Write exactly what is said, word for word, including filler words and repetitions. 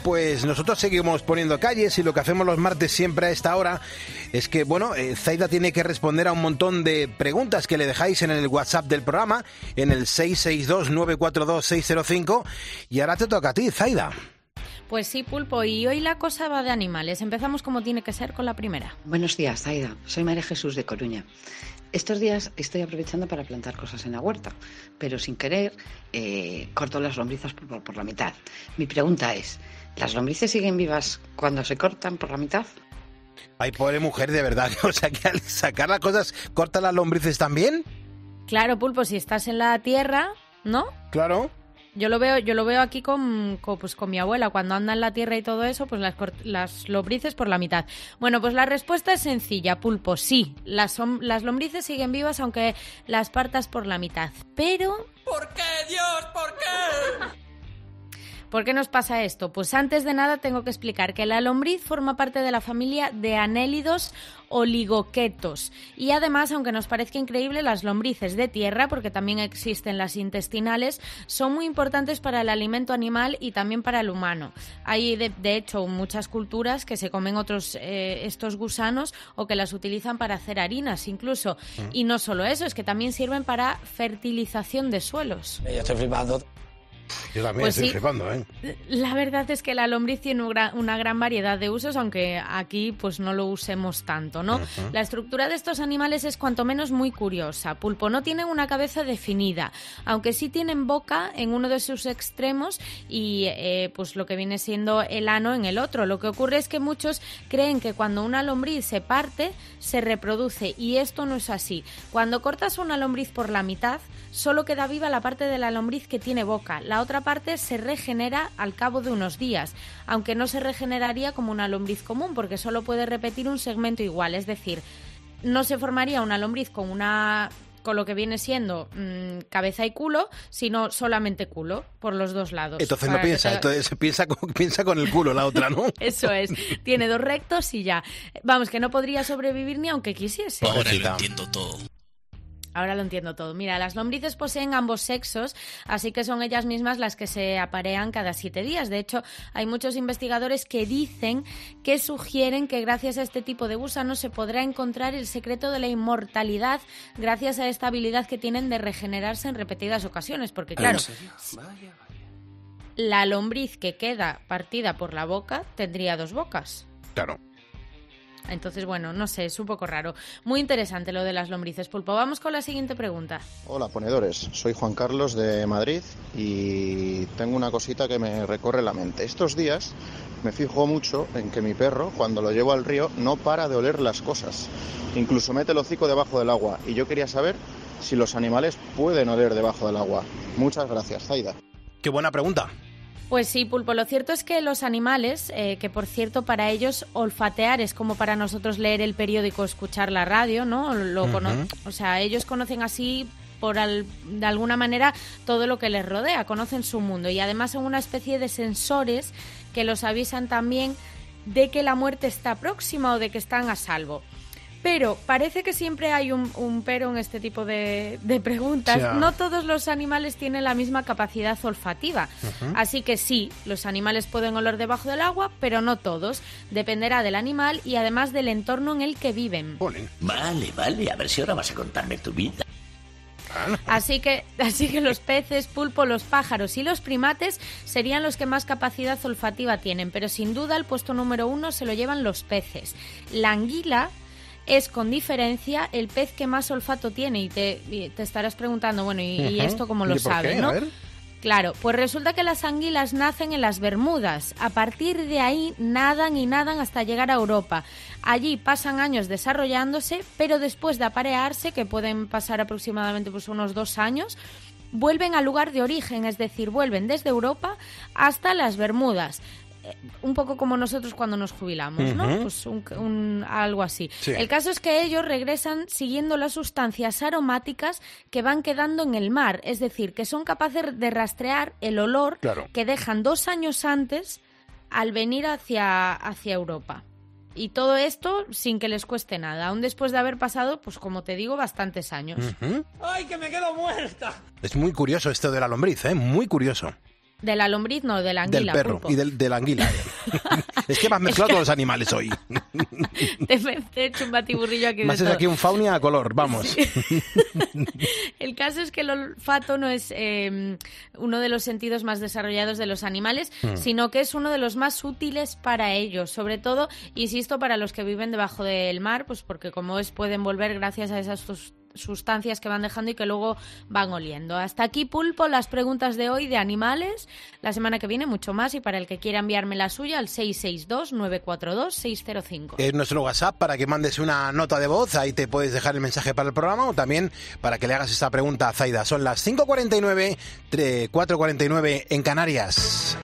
Pues nosotros seguimos poniendo calles y lo que hacemos los martes siempre a esta hora es que, bueno, eh, Zaida tiene que responder a un montón de preguntas que le dejáis en el WhatsApp del programa, en el seis seis dos, nueve cuatro dos, seis cero cinco, y ahora te toca a ti, Zaida. Pues sí, Pulpo, y hoy la cosa va de animales. Empezamos como tiene que ser con la primera. Buenos días, Zaida. Soy María Jesús de Coruña. Estos días estoy aprovechando para plantar cosas en la huerta, pero sin querer eh, corto las lombrices por, por la mitad. Mi pregunta es, ¿las lombrices siguen vivas cuando se cortan por la mitad? Ay, pobre mujer, de verdad. O sea, que al sacar las cosas, ¿corta las lombrices también? Claro, Pulpo, si estás en la tierra, ¿no? Claro. Yo lo veo, yo lo veo aquí con, con, pues con mi abuela, cuando anda en la tierra y todo eso, pues las, las lombrices por la mitad. Bueno, pues la respuesta es sencilla, Pulpo, sí, las, las lombrices siguen vivas aunque las partas por la mitad, pero... ¿Por qué, Dios? ¿Por qué? ¿Por qué nos pasa esto? Pues antes de nada tengo que explicar que la lombriz forma parte de la familia de anélidos oligoquetos. Y además, aunque nos parezca increíble, las lombrices de tierra, porque también existen las intestinales, son muy importantes para el alimento animal y también para el humano. Hay, de, de hecho, muchas culturas que se comen otros eh, estos gusanos o que las utilizan para hacer harinas incluso. Mm. Y no solo eso, es que también sirven para fertilización de suelos. Yo estoy flipando. Yo también pues estoy sí, flipando, ¿eh? La verdad es que la lombriz tiene una gran variedad de usos, aunque aquí pues no lo usemos tanto, ¿no? Uh-huh. La estructura de estos animales es cuanto menos muy curiosa. Pulpo, no tienen una cabeza definida, aunque sí tienen boca en uno de sus extremos y eh, pues lo que viene siendo el ano en el otro. Lo que ocurre es que muchos creen que cuando una lombriz se parte, se reproduce, y esto no es así. Cuando cortas una lombriz por la mitad, solo queda viva la parte de la lombriz que tiene boca. La otra parte se regenera al cabo de unos días, aunque no se regeneraría como una lombriz común, porque solo puede repetir un segmento igual. Es decir, no se formaría una lombriz con una... con lo que viene siendo mmm, cabeza y culo, sino solamente culo, por los dos lados. Entonces no piensa, te... entonces piensa con, piensa con el culo la otra, ¿no? Eso es, tiene dos rectos y ya. Vamos, que no podría sobrevivir ni aunque quisiese. Ahora lo entiendo todo. Ahora lo entiendo todo. Mira, las lombrices poseen ambos sexos, así que son ellas mismas las que se aparean cada siete días. De hecho, hay muchos investigadores que dicen que sugieren que gracias a este tipo de gusanos se podrá encontrar el secreto de la inmortalidad gracias a esta habilidad que tienen de regenerarse en repetidas ocasiones. Porque, claro, la lombriz que queda partida por la boca tendría dos bocas. Claro. Entonces, bueno, no sé, es un poco raro. Muy interesante lo de las lombrices, Pulpo. Vamos con la siguiente pregunta. Hola, ponedores. Soy Juan Carlos de Madrid y tengo una cosita que me recorre la mente. Estos días me fijo mucho en que mi perro, cuando lo llevo al río, no para de oler las cosas. Incluso mete el hocico debajo del agua. Y yo quería saber si los animales pueden oler debajo del agua. Muchas gracias, Zaida. Qué buena pregunta. Pues sí, Pulpo, lo cierto es que los animales, eh, que por cierto para ellos olfatear es como para nosotros leer el periódico o escuchar la radio, ¿no? Lo uh-huh. cono- o sea, ellos conocen así por al- de alguna manera todo lo que les rodea, conocen su mundo y además son una especie de sensores que los avisan también de que la muerte está próxima o de que están a salvo. Pero parece que siempre hay un, un pero en este tipo de, de preguntas. Yeah. No todos los animales tienen la misma capacidad olfativa. Uh-huh. Así que sí, los animales pueden oler debajo del agua, pero no todos. Dependerá del animal y además del entorno en el que viven. Vale, vale, a ver si ahora vas a contarme tu vida. Así que, así que los peces, Pulpo, los pájaros y los primates serían los que más capacidad olfativa tienen. Pero sin duda el puesto número uno se lo llevan los peces. La anguila es con diferencia el pez que más olfato tiene y te, y te estarás preguntando, bueno, ¿y, uh-huh. ¿y esto cómo lo sabe, no? Claro, pues resulta que las anguilas nacen en las Bermudas. A partir de ahí nadan y nadan hasta llegar a Europa. Allí pasan años desarrollándose, pero después de aparearse, que pueden pasar aproximadamente pues, unos dos años, vuelven al lugar de origen, es decir, vuelven desde Europa hasta las Bermudas. Un poco como nosotros cuando nos jubilamos, ¿no? Uh-huh. Pues un, un, algo así. Sí. El caso es que ellos regresan siguiendo las sustancias aromáticas que van quedando en el mar, es decir, que son capaces de rastrear el olor claro. que dejan dos años antes al venir hacia, hacia Europa. Y todo esto sin que les cueste nada, aún después de haber pasado, pues como te digo, bastantes años. Uh-huh. ¡Ay, que me quedo muerta! Es muy curioso esto de la lombriz, ¿eh? Muy curioso. De la lombriz, no, de la anguila. Del perro Pulpo. y del, de la anguila. Es que me has mezclado todos los animales hoy. Te he hecho un batiburrillo aquí. Me haces aquí un faunia a color, vamos. Sí. El caso es que el olfato no es eh, uno de los sentidos más desarrollados de los animales, mm. sino que es uno de los más útiles para ellos. Sobre todo, insisto, para los que viven debajo del mar, pues porque como es, pueden volver gracias a esas sustancias que van dejando y que luego van oliendo. Hasta aquí, Pulpo, las preguntas de hoy de animales. La semana que viene mucho más, y para el que quiera enviarme la suya al seis seis dos, nueve cuatro dos, seis cero cinco. Es nuestro WhatsApp para que mandes una nota de voz, ahí te puedes dejar el mensaje para el programa, o también para que le hagas esta pregunta a Zaida. Son las cinco cuarenta y nueve, cuatro cuarenta y nueve en Canarias.